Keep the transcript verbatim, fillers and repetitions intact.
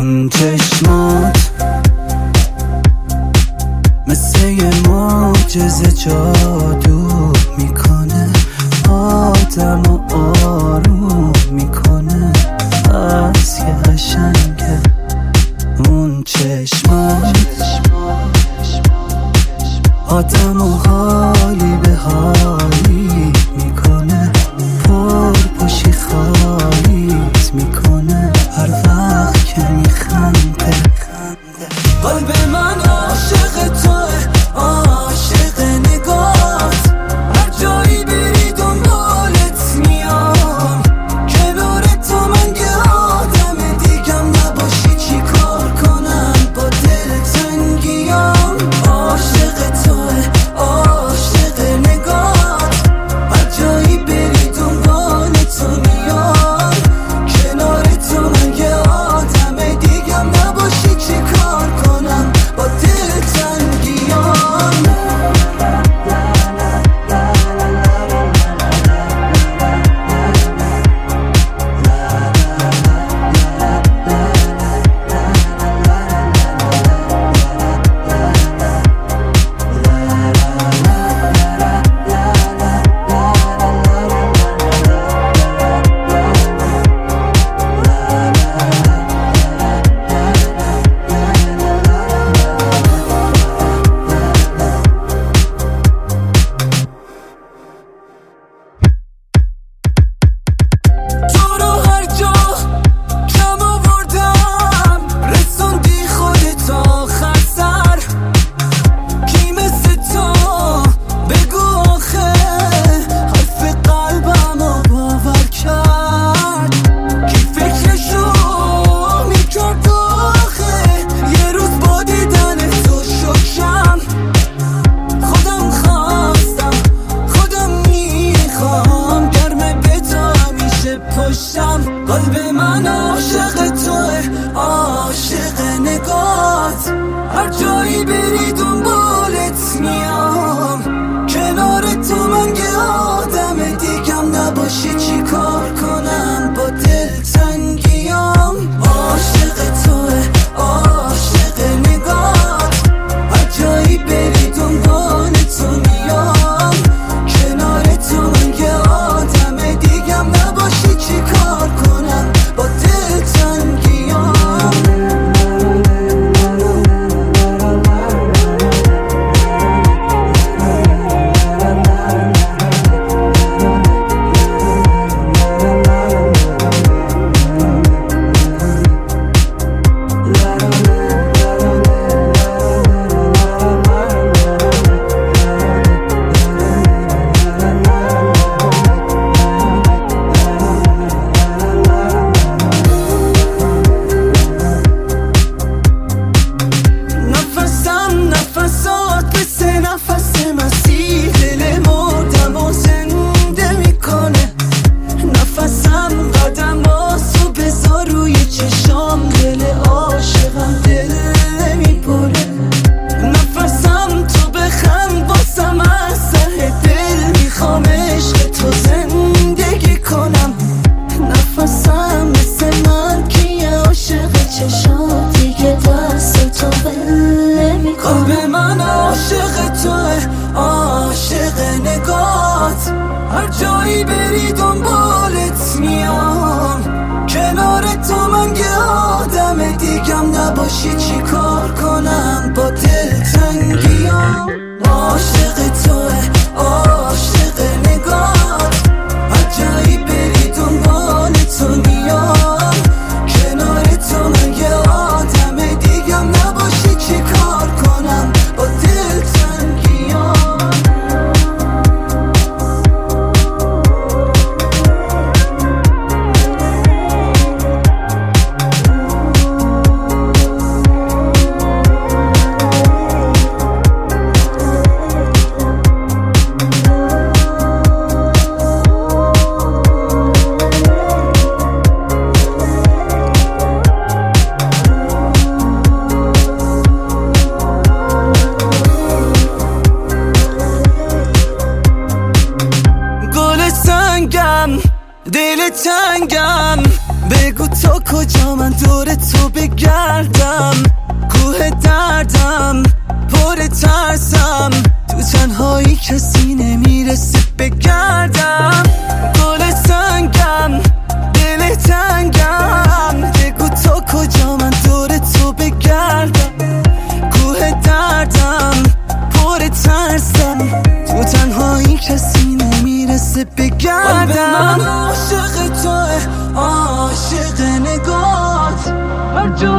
اون چشمات مثل یه معجزه جادو میکنه، آدم و آروم میکنه. از یه قشنگه اون چشمات، آدم و حالی به حالی میکنه، پر پشی خالیت میکنه هر وقت که میخنده. قلب من عاشق توه، عاشق نگات، هر جایی بری دنبالت میام. کنار تو من که آدم دیگم نباشی چی کار کنم با دلتنگیام. عاشق توه، عاشق نگات، هر جایی بری دنبال تو میام. کنار تو من که آدم دیگم نباشی چی کار کنم با دلتنگیام. قلب من عاشق توه، عاشق نگات، هر جایی بری دنبالت میام. کنار تو من که آدم دیگم نباشی چی کار کنم با دلتنگیام. عاشق توه، عاشق نگات، هر جایی بری دنبال تو میام. کنار تو من که آدم دیگم نباشی چی کار کنم با دلتنگیام. قلب من عاشق توه، عاشق نگات، هر جایی بری دنبالت میام. کنار تو من که آدم دیگم نباشی چی کار کنم با دلتنگیام. عاشق توه، عاشق نگات، هر جایی بری دنبال تو میام. کنار تو من که آدم دیگم نباشی چی کار کنم با دلتنگیام. دور تو بگردم، کوه دردم پر ترسم، تو تنهایی کسی نمیرسه بگردم. گل سنگم دل تنگم، بگو تا کجا من دور تو بگردم، کوه دردم پر ترسم، تو تنهایی کسی نمیرسه بگردم. من عاشق توه، عاشق نگات، هر جا